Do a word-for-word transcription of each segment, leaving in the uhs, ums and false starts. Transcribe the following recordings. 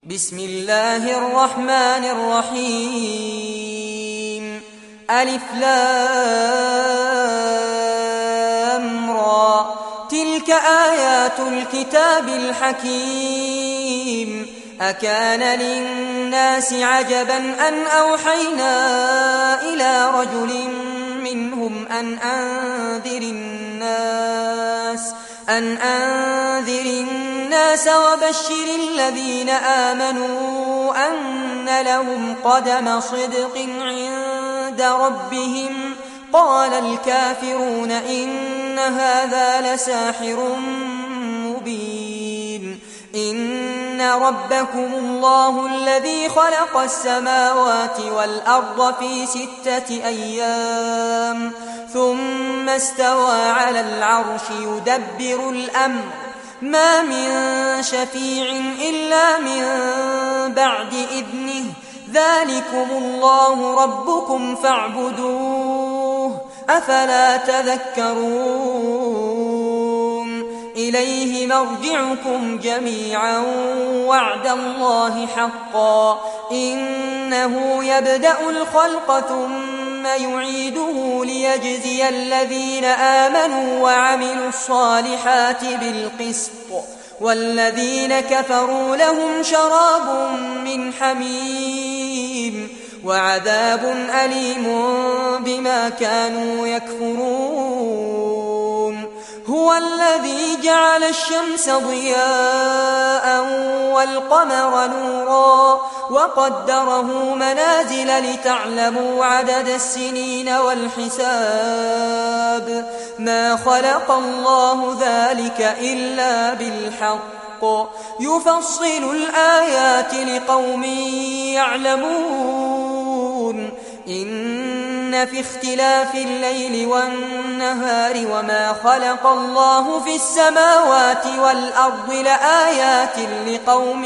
بسم الله الرحمن الرحيم ألف لام را تلك آيات الكتاب الحكيم أكان للناس عجبا أن أوحينا إلى رجل منهم أن أنذر الناس أن أنذر الناس وبشر الذين آمنوا أن لهم قدم صدق عند ربهم قال الكافرون إن هذا لساحر مبين إن ربكم الله الذي خلق السماوات والأرض في ستة أيام ثم استوى على العرش يدبر الأمر ما من شفيع إلا من بعد إذنه ذلكم الله ربكم فاعبدوه أفلا تذكرون إليه مرجعكم جميعا وعد الله حقا إنه يبدأ الخلق ثم يعيده ليجزي الذين آمنوا وعملوا الصالحات بالقسط والذين كفروا لهم شراب من حميم وعذاب أليم بما كانوا يكفرون هو الذي جعل الشمس ضياء والقمر نورا وقدره منازل لتعلموا عدد السنين والحساب ما خلق الله ذلك إلا بالحق يفصل الآيات لقوم يعلمون إن في اختلاف الليل والنهار وما خلق الله في السماوات والأرض لآيات لقوم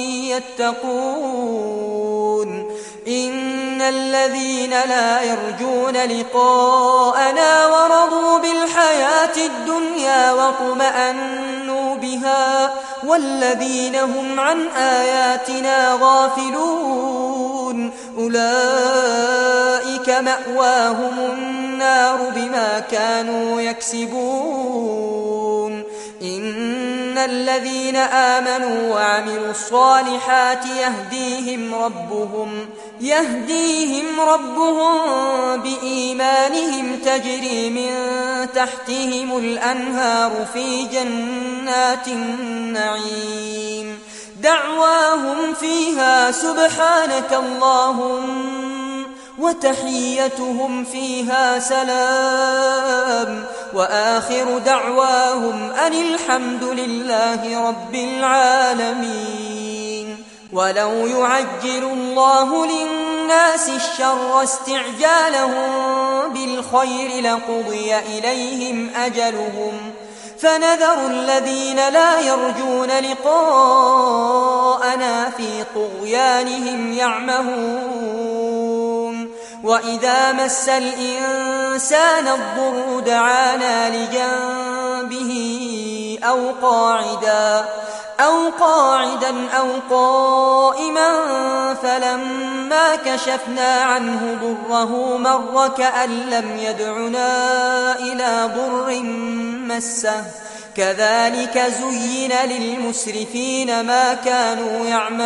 يتقون إن الذين لا يرجون لقاءنا ورضوا بالحياة الدنيا واطمأنوا بها والذين هم عن آياتنا غافلون أولئك مأواهم النار بما كانوا يكسبون إن الذين آمنوا وعملوا الصالحات يهديهم ربهم يهديهم ربهم بإيمانهم تجري من تحتهم الأنهار في جنات النعيم دعواهم فيها سبحانك اللهم وتحيتهم فيها سلام وآخر دعواهم أن الحمد لله رب العالمين ولو يعجل الله للناس الشر استعجالهم بالخير لقضي إليهم أجلهم فنذر الذين لا يرجون لقاءنا في طغيانهم يعمهون وإذا مس الإنسان الضر دعانا لجنبه أو قاعدا أو قاعدا أو قائما فلما كشفنا عنه ضره مر كأن لم يدعنا إلى ضر مسه كذلك زين للمسرفين ما كانوا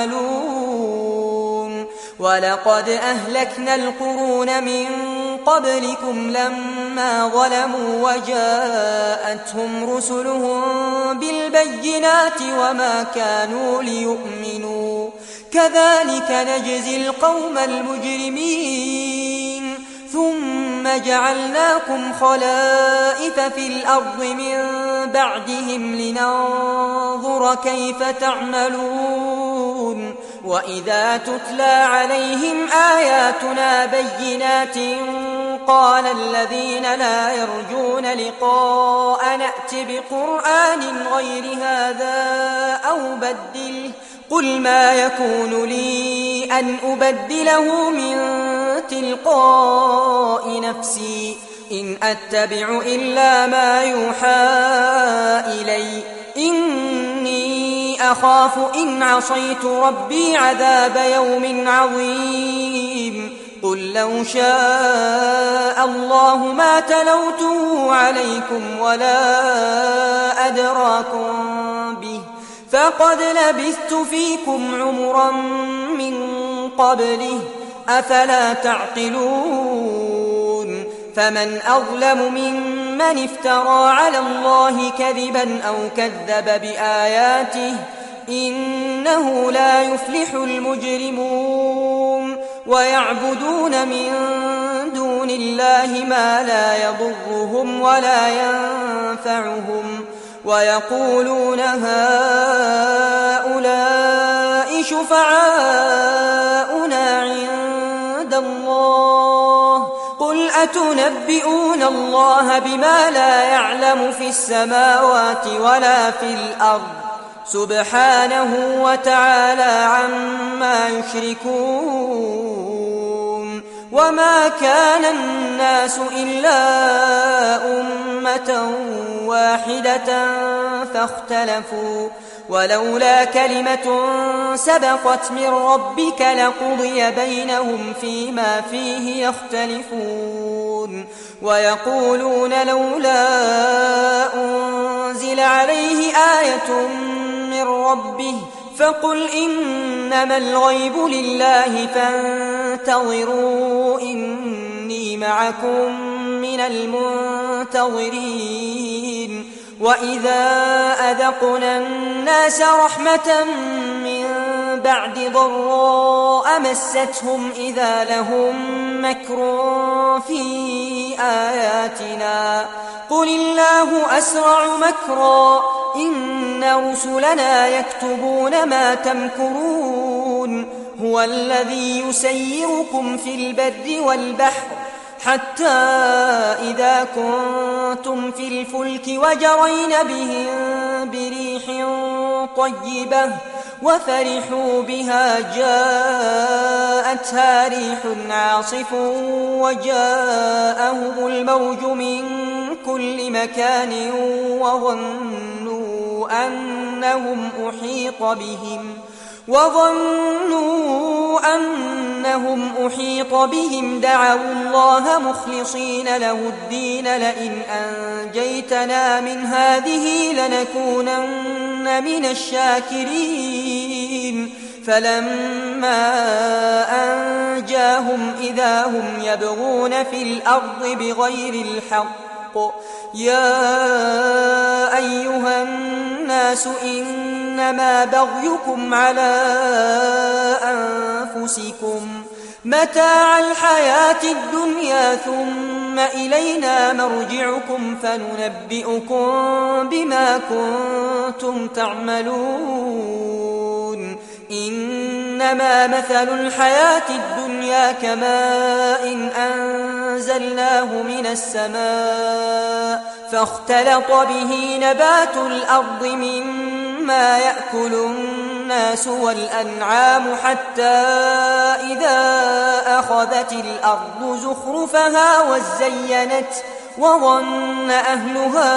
يعملون ولقد أهلكنا القرون من قبلكم لما ظلموا وجاءتهم رسلهم بالبينات وما كانوا ليؤمنوا كذلك نجزي القوم المجرمين ثم جعلناكم خلائف في الأرض من بعدهم لننظر كيف تعملون وإذا تتلى عليهم آياتنا بينات قال الذين لا يرجون لقاء نأت بقرآن غير هذا أو بدله قل ما يكون لي أن أبدله من تلقاء نفسي إن أتبع إلا ما يوحى إلي إني أخاف إن عصيت ربي عذاب يوم عظيم قل لو شاء الله ما تلوته عليكم ولا أدراكم به فقد لبثت فيكم عمرا من قبله أفلا تعقلون فمن أظلم ممن افترى على الله كذبا أو كذب بآياته إنه لا يفلح المجرمون ويعبدون من دون الله ما لا يضرهم ولا ينفعهم ويقولون هؤلاء شفعاؤنا عند الله قل أتنبئون الله بما لا يعلم في السماوات ولا في الأرض سبحانه وتعالى عما يشركون وما كان الناس إلا أمة واحدة فاختلفوا ولولا كلمة سبقت من ربك لقضي بينهم فيما فيه يختلفون ويقولون لولا أنزل عليه آية من ربه فقل إنما الغيب لله فانتظروا إني معكم من المنتظرين وإذا أذقنا الناس رحمة من بعد ضراء مستهم إذا لهم مكر في آياتنا قل الله أسرع مكرا إن رسلنا يكتبون ما تمكرون هو الذي يسيركم في البر والبحر حتى إذا كنتم في الفلك وجرين بهم بريح طيبة وفرحوا بها جاءتها ريح عاصف وجاءهم الموج من كل مكان وظنوا أنهم أحيط بهم وظنوا أنهم أحيط بهم دعوا الله مخلصين له الدين لئن أنجيتنا من هذه لنكونن من الشاكرين فلما أنجاهم إذا هم يبغون في الأرض بغير الحق يا أيها الناس إنما بغيكم على أنفسكم متاع الحياة الدنيا ثم إلينا مرجعكم فننبئكم بما كنتم تعملون إنما مثل الحياة الدنيا كماء أنزلناه من السماء فاختلط به نبات الأرض مما يأكل الناس والأنعام حتى إذا أخذت الأرض زخرفها وزينت وظن أهلها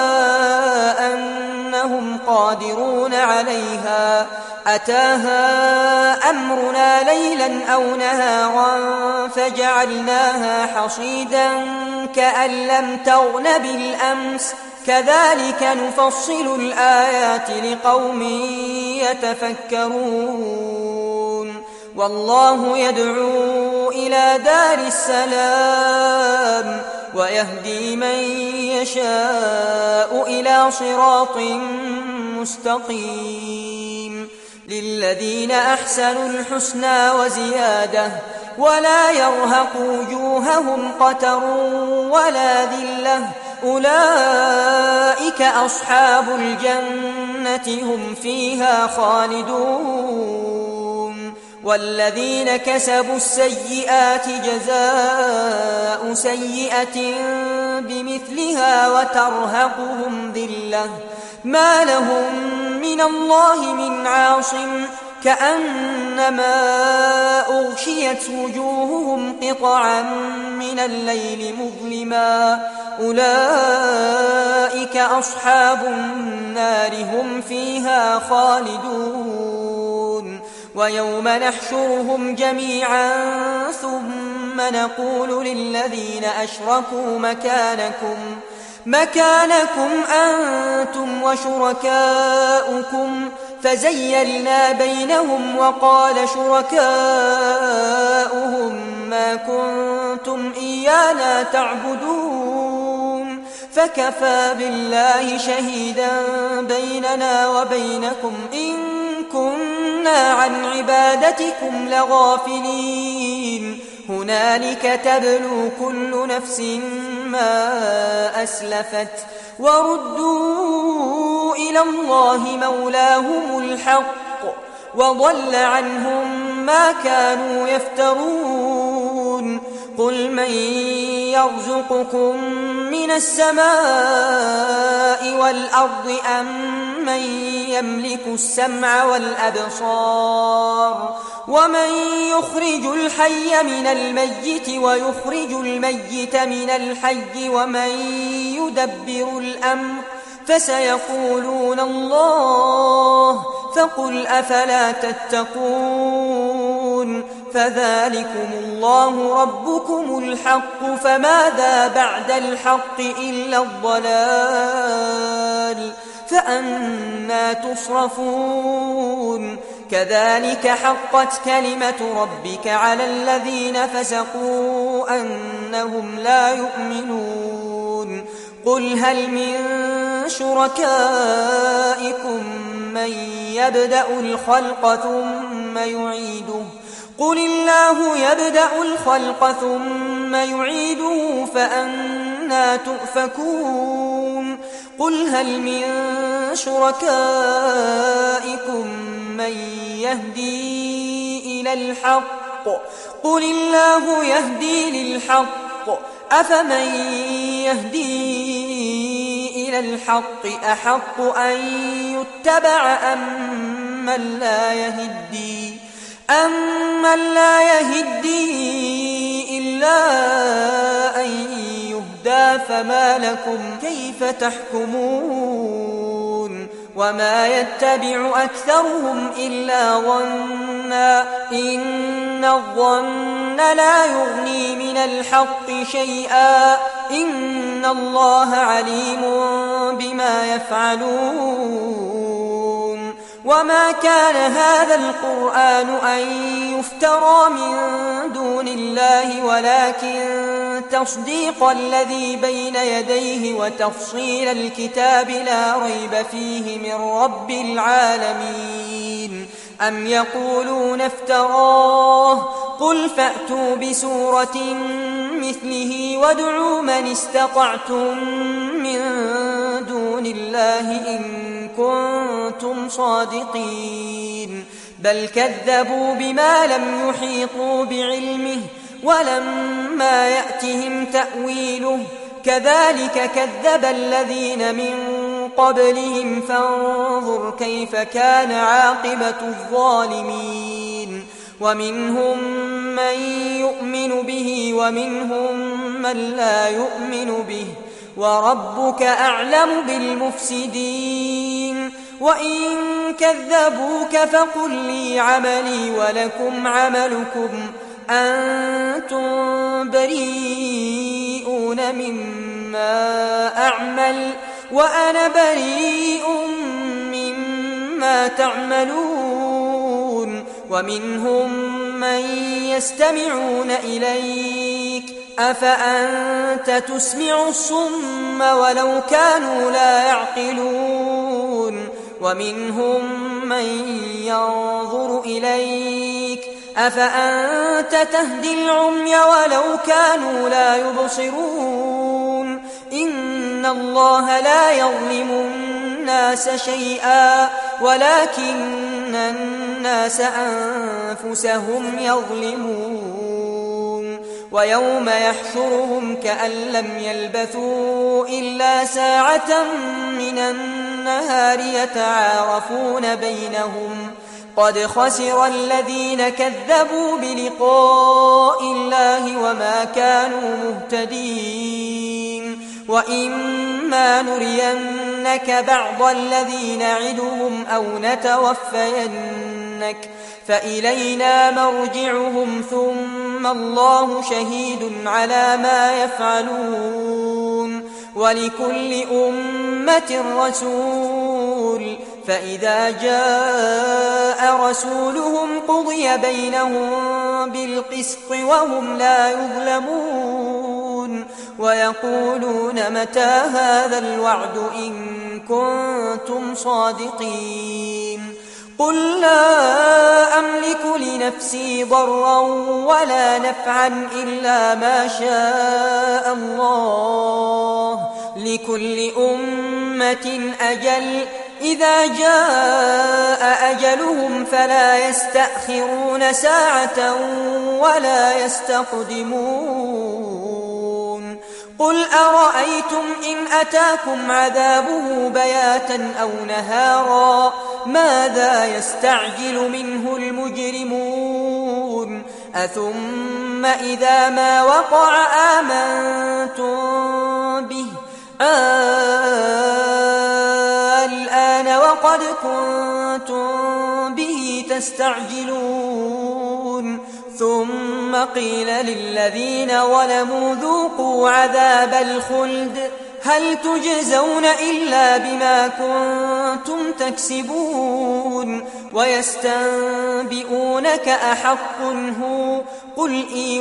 أنهم قادرون عليها أتاها أمرنا ليلا أو نهارا فجعلناها حصيدا كأن لم تغن بالأمس كذلك نفصل الآيات لقوم يتفكرون والله يدعو إلى دار السلام ويهدي من يشاء إلى صراط مستقيم للذين أحسنوا الحسنى وزيادة ولا يرهق وجوههم قتر ولا ذلة أولئك أصحاب الجنة هم فيها خالدون والذين كسبوا السيئات جزاء سيئة بمثلها وترهقهم ذلة ما لهم من الله من عاصم كأنما أغشيت وجوههم قطعا من الليل مظلما أولئك أصحاب النار هم فيها خالدون ويوم نحشرهم جميعا ثم نقول للذين أشركوا مكانكم مكانكم أنتم وشركاؤكم فزيلنا بينهم وقال شركاؤهم ما كنتم إيانا تعبدون فكفى بالله شهيدا بيننا وبينكم إن كنا عن عبادتكم لغافلين هنالك تبلو كل نفس ما أسلفت وردوا إلى الله مولاهم الحق وضل عنهم ما كانوا يفترون قل من يرزقكم من السماء والأرض أم من يملك السمع والأبصار ومن يخرج الحي من الميت ويخرج الميت من الحي ومن يدبر الأمر فسيقولون الله فقل أفلا تتقون فذلكم الله ربكم الحق فماذا بعد الحق إلا الضلال فأنا تصرفون كذلك حقت كلمة ربك على الذين فسقوا أنهم لا يؤمنون قل هل من شركائكم من يبدأ الخلق ثم يعيده قل الله يبدأ الخلق ثم يعيده فأنا تؤفكون قل هل من شركائكم من يهدي إلى الحق قل الله يهدي للحق أفمن يهدي إلى الحق أحق أن يتبع أم من لا يهدي أمن لا يهدي إلا أن يهدى فما لكم كيف تحكمون وما يتبع أكثرهم إلا ظنا إن الظن لا يغني من الحق شيئا إن الله عليم بما يفعلون وما كان هذا القرآن أن يفترى من دون الله ولكن تصديق الذي بين يديه وتفصيل الكتاب لا ريب فيه من رب العالمين أم يقولون افتراه قل فأتوا بسورة مثله وادعوا من استطعتم من دون الله إن كنتم صادقين بل كذبوا بما لم يحيطوا بعلمه ولما يأتهم تأويله كذلك كذب الذين من قبلهم فانظر كيف كان عاقبة الظالمين ومنهم من يؤمن به ومنهم من لا يؤمن به وربك أعلم بالمفسدين وإن كذبوك فقل لي عملي ولكم عملكم أنتم بريئون مما أعمل وأنا بريء مما تعملون ومنهم من يستمعون إليك أفأنت تسمع الصم ولو كانوا لا يعقلون ومنهم من ينظر إليك أفأنت تهدي العمي ولو كانوا لا يبصرون إن الله لا يظلم الناس شيئا ولكن الناس أنفسهم يظلمون ويوم يحشرهم كأن لم يلبثوا إلا ساعة من النهار يتعارفون بينهم قد خسر الذين كذبوا بلقاء الله وما كانوا مهتدين وإما نرينك بعض الذي نعدهم أو نتوفينك فإلينا مرجعهم ثم الله شهيد على ما يفعلون ولكل أمة رسول فإذا جاء رسولهم قضي بينهم بالقسط وهم لا يظلمون ويقولون متى هذا الوعد إن كنتم صادقين قل لا أملك لنفسي ضرا ولا نفعا إلا ما شاء الله لكل أمة أجل إذا جاء أجلهم فلا يستأخرون ساعة ولا يستقدمون قل أرأيتم إن أتاكم عذابه بياتا أو نهارا ماذا يستعجل منه المجرمون أثم إذا ما وقع آمنتم به الآن وقد كنتم به تستعجلون ثم قيل للذين ظلموا ذوقوا عذاب الخلد هل تجزون إلا بما كنتم تكسبون ويستنبئونك أحق هو قل إي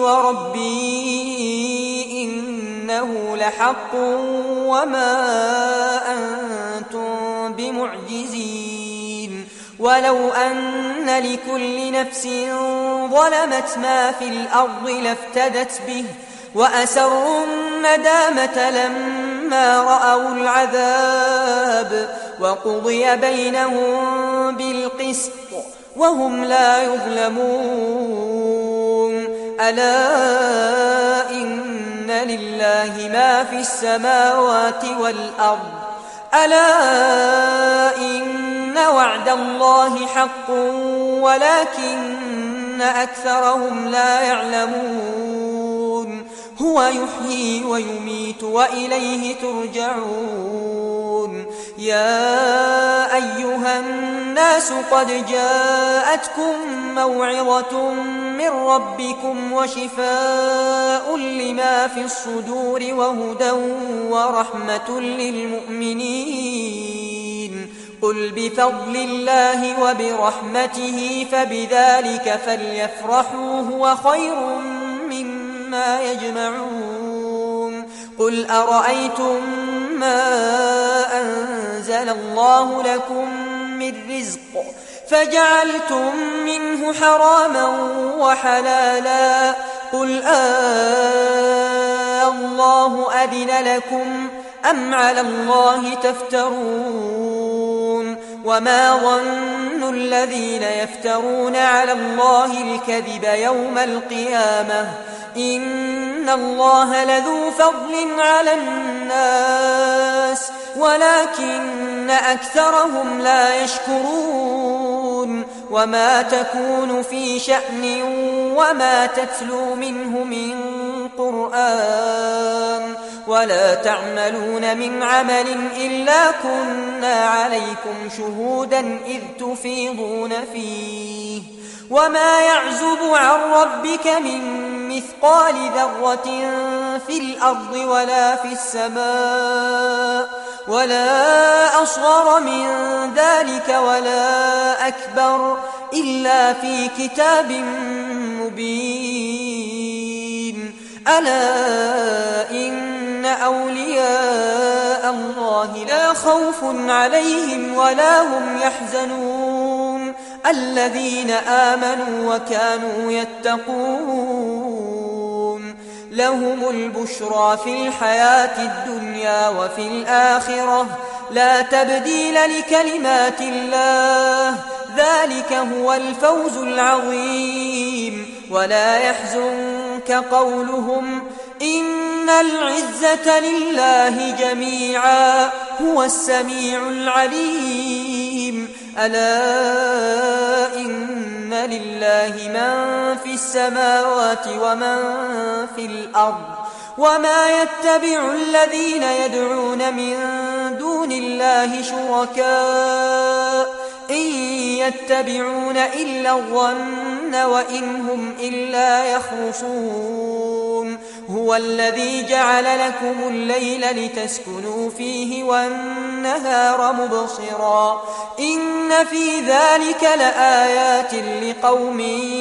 وربي إنه لحق وما أنتم بمعجزين ولو أن لكل نفس ظلمت ما في الأرض لافتدت به وأسروا الندامة لما رأوا العذاب وقضي بينهم بالقسط وهم لا يظلمون ألا إن لله ما في السماوات والأرض ألا إن وعد الله حق ولكن أكثرهم لا يعلمون هو يحيي ويميت وإليه ترجعون يا أيها الناس قد جاءتكم موعظة من ربكم وشفاء لما في الصدور وهدى ورحمة للمؤمنين قل بفضل الله وبرحمته فبذلك فليفرحوا هو خير مما يجمعون قل أرأيتم ما أنزل الله لكم من رزق فجعلتم منه حراما وحلالا قل آه الله أذن لكم أم على الله تفترون وما ظن الذين يفترون على الله الكذب يوم القيامة إن الله لذو فضل على الناس ولكن أكثرهم لا يشكرون وما تكون في شأن وما تتلو منه من قرآن ولا تعملون من عمل إلا كنا عليكم شهودا إذ تفيضون فيه وما يعزب عن ربك من مثقال ذرة في الأرض ولا في السماء ولا أصغر من ذلك ولا أكبر إلا في كتاب مبين ألا إن أولياء الله لا خوف عليهم ولا هم يحزنون الذين آمنوا وكانوا يتقون لهم البشرى في الحياة الدنيا وفي الآخرة لا تبديل لكلمات الله ذلك هو الفوز العظيم ولا يحزنك قولهم إن العزة لله جميعا هو السميع العليم الرجيم ألا إن لله من في السماوات ومن في الأرض وما يتبع الذين يدعون من دون الله شركاء إن يتبعون إلا الظن وإن هم إلا يخرصون هو الذي جعل لكم الليل لتسكنوا فيه والنهار مبصرا إن في ذلك لآيات لقوم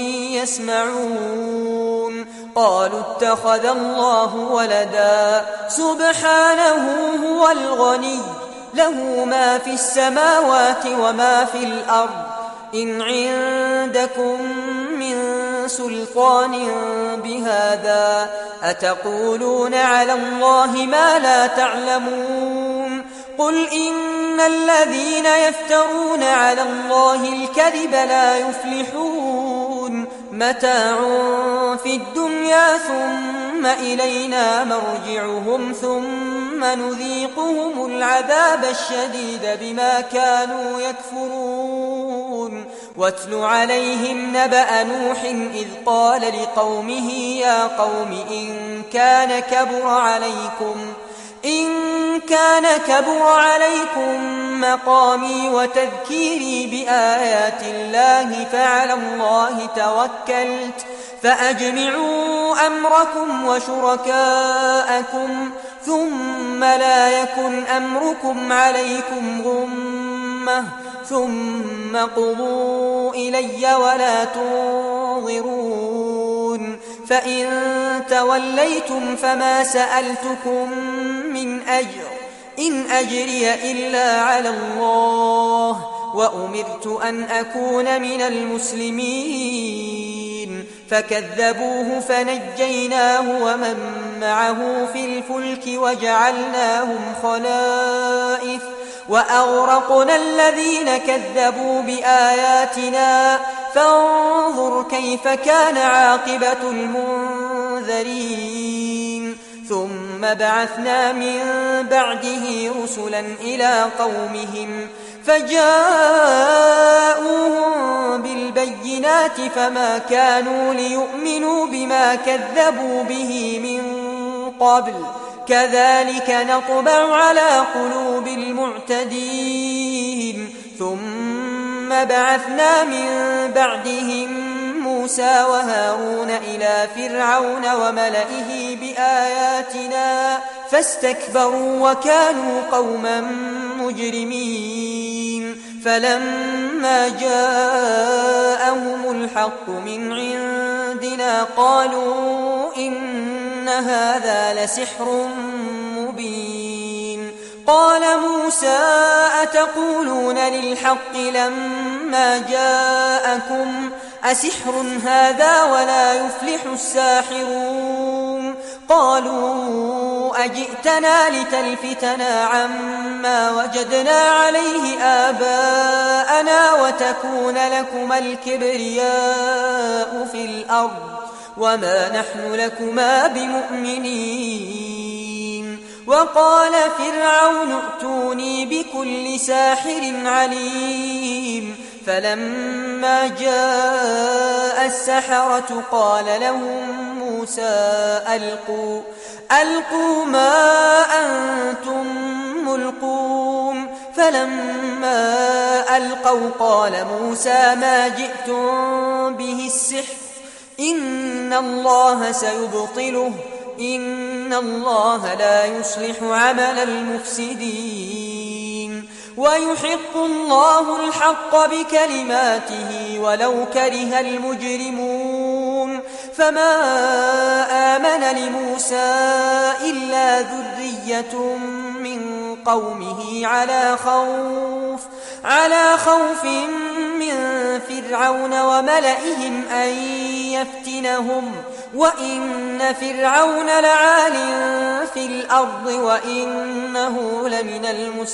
يسمعون قالوا اتخذ الله ولدا سبحانه هو الغني له ما في السماوات وما في الأرض إن عندكم من سلطان بهذا أتقولون على الله ما لا تعلمون قل إن الذين يفترون على الله الكذب لا يفلحون متاع في الدنيا ثم إلينا مرجعهم ثم نذيقهم العذاب الشديد بما كانوا يكفرون واتل عليهم نبأ نوح إذ قال لقومه يا قوم إن كان كبر عليكم إن كان كبر عليكم مقامي وتذكيري بآيات الله فعلى الله توكلت فأجمعوا أمركم وشركاءكم ثم لا يكن أمركم عليكم غمة ثم قضوا إلي ولا تنظرون فإن توليتم فما سألتكم من أجر إن أجري إلا على الله وأمرت أن أكون من المسلمين فكذبوه فنجيناه ومن معه في الفلك وجعلناهم خلائف وأغرقنا الذين كذبوا بآياتنا فانظر كيف كان عاقبة المنذرين ثم بعثنا من بعده رسلا إلى قومهم فجاءوهم بالبينات فما كانوا ليؤمنوا بما كذبوا به من قبل كذلك نطبع على قلوب المعتدين ثم بعثنا من بعدهم موسى وهارون إلى فرعون وملئه بآياتنا فاستكبروا وكانوا قوما مجرمين فلما جاءهم الحق من عندنا قالوا إن هذا لسحر مبين قال موسى أتقولون للحق لما جاءكم أسحر هذا ولا يفلح الساحرون قالوا أجئتنا لتلفتنا عما وجدنا عليه آباءنا وتكون لكما الكبرياء في الأرض وما نحن لكما بمؤمنين وقال فرعون ائتوني بكل ساحر عليم فلما جاء السحرة قال لهم موسى ألقوا ألقوا ما أنتم ملقون فلما ألقوا قال موسى ما جئتم به السحر إن الله سيبطله إن الله لا يصلح عمل المفسدين ويحق الله الحق بكلماته ولو كره المجرمون فما آمن لموسى إلا ذرية من قومه على خوف على خوف من فرعون وملئهم أن يفتنهم وإن فرعون لعال في الأرض وإنه لمن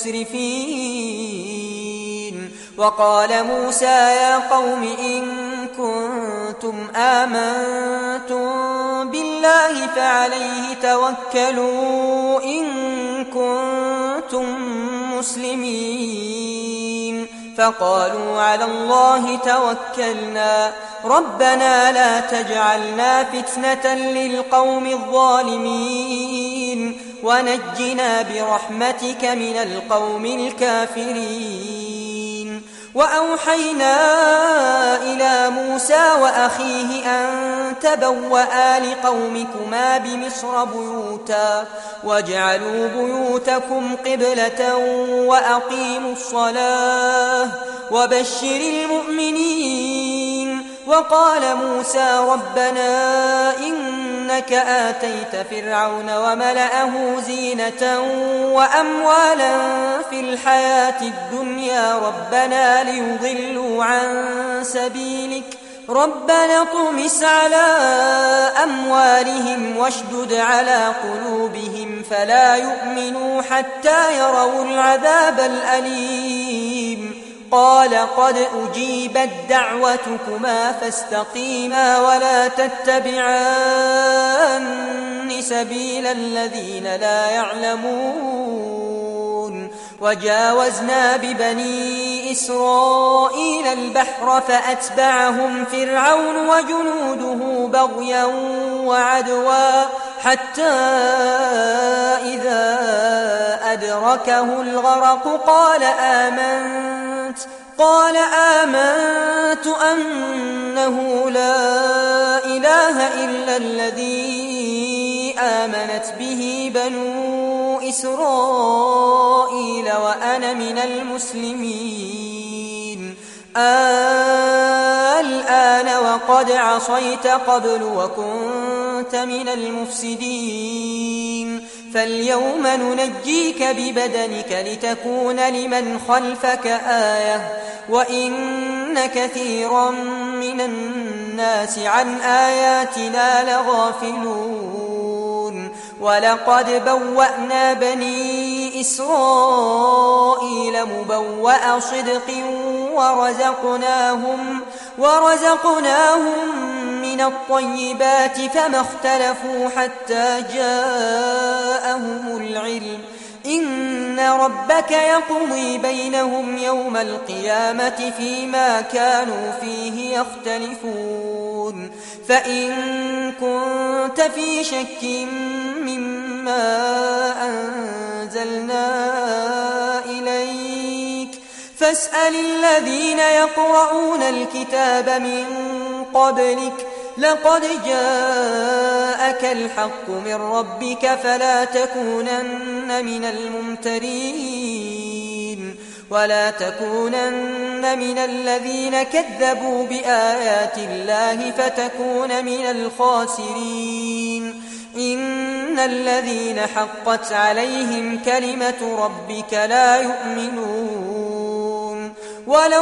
المسرفين وقال موسى يا قوم إن كنتم آمنتم بالله فعليه توكلوا إن كنتم مسلمين فقالوا على الله توكلنا ربنا لا تجعلنا فتنة للقوم الظالمين ونجنا برحمتك من القوم الكافرين. وأوحينا إلى موسى وأخيه أن تبوأ لقومكما بمصر بيوتا واجعلوا بيوتكم قبلة وأقيموا الصلاة وبشر المؤمنين. وقال موسى ربنا إنك آتيت فرعون وملأه زينة وأموالا في الحياة الدنيا ربنا ليضلوا عن سبيلك ربنا اطمس على أموالهم واشدد على قلوبهم فلا يؤمنوا حتى يروا العذاب الأليم. قال قد أجيبت دعوتكما فاستقيما ولا تتبعان سبيل الذين لا يعلمون. وجاوزنا ببني إسرائيل البحر فأتبعهم فرعون وجنوده بغيا وعدوا حتى إذا أدركه الغرق قال آمنت قال آمنت أنه لا إله إلا الذي آمنت به بنو إسرائيل وأنا من المسلمين. الآن وقد عصيت قبل وكنت من المفسدين فاليوم ننجيك ببدنك لتكون لمن خلفك آية وإن كثيرا من الناس عن آياتنا لغافلون. ولقد بوأنا بني إسرائيل مبوأ صدق ورزقناهم, ورزقناهم من الطيبات فما اختلفوا حتى جاءهم العلم إن ربك يقضي بينهم يوم القيامة فيما كانوا فيه يختلفون. فإن كنت في شك مما أنزلنا إليك فاسأل الذين يقرؤون الكتاب من قبلك لقد جاءك الحق من ربك فلا تكونن من الممترين ولا تكونن من الذين كذبوا بآيات الله فتكون من الخاسرين. إن الذين حقت عليهم كلمة ربك لا يؤمنون ولو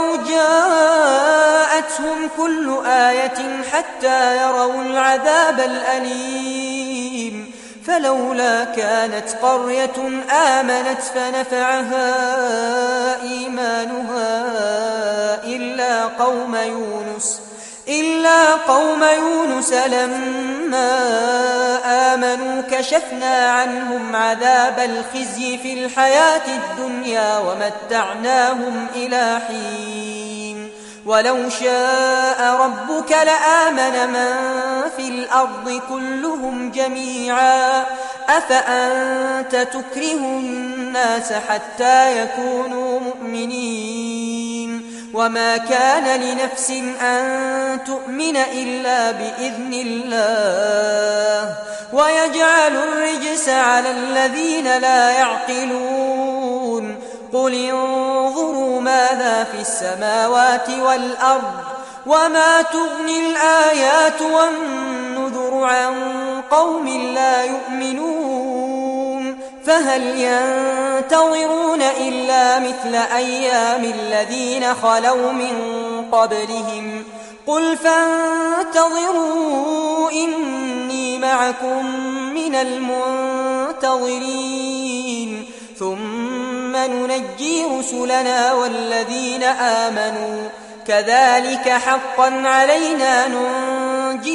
جاءتهم كل آية حتى يروا العذاب الأليم فلولا كانت قرية آمنت فنفعها إيمانها إلا قوم يونس إلا قوم يونس لما آمنوا كشفنا عنهم عذاب الخزي في الحياة الدنيا ومتعناهم إلى حين. ولو شاء ربك لآمن من في الأرض كلهم جميعا أفأنت تكره الناس حتى يكونوا مؤمنين وما كان لنفس أن تؤمن إلا بإذن الله ويجعل الرجس على الذين لا يعقلون. قل انظروا ماذا في السماوات والأرض وما تغني الآيات والنذر عن قوم لا يؤمنون فهل ينتظرون إلا مثل أيام الذين خلوا من قبلهم قل فانتظروا إني معكم من المنتظرين ثم ننجي رسلنا والذين آمنوا كذلك حقا علينا ننجي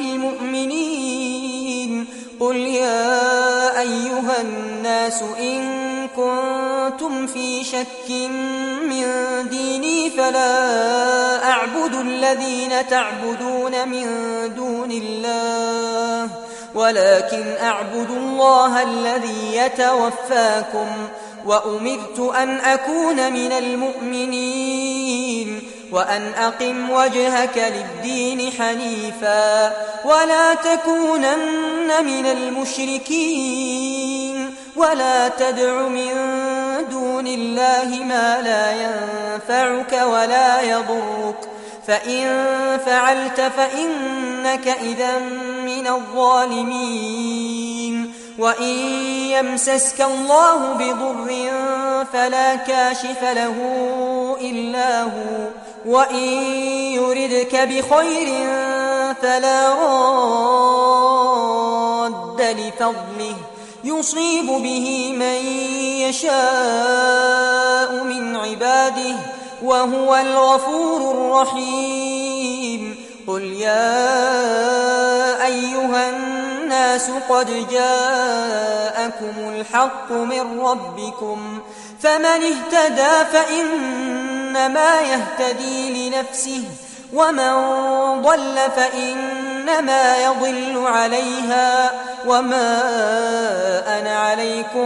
المؤمنين. قل يا أيها الناس إن كنتم في شك من ديني فلا أعبد الذين تعبدون من دون الله ولكن أعبد الله الذي يتوفاكم وأمرت أن أكون من المؤمنين وأن أقم وجهك للدين حنيفا ولا تكونن من المشركين ولا تدع من دون الله ما لا ينفعك ولا يضرك فإن فعلت فإنك إذا من الظالمين وإن يمسسك الله بضر فلا كاشف له إلا هو وإن يردك بخير فلا راد لفضله يصيب به من يشاء من عباده وهو الغفور الرحيم قل يا أيها الناس قد جاءكم الحق من ربكم فمن اهتدى فإنما يهتدي لنفسه ومن ضل فإنما يضل عليها وما أنا عليكم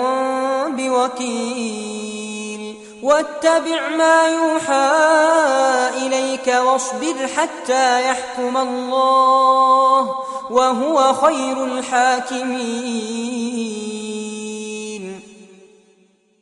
بوكيل واتبع ما يوحى إليك واصبر حتى يحكم الله وهو خير الحاكمين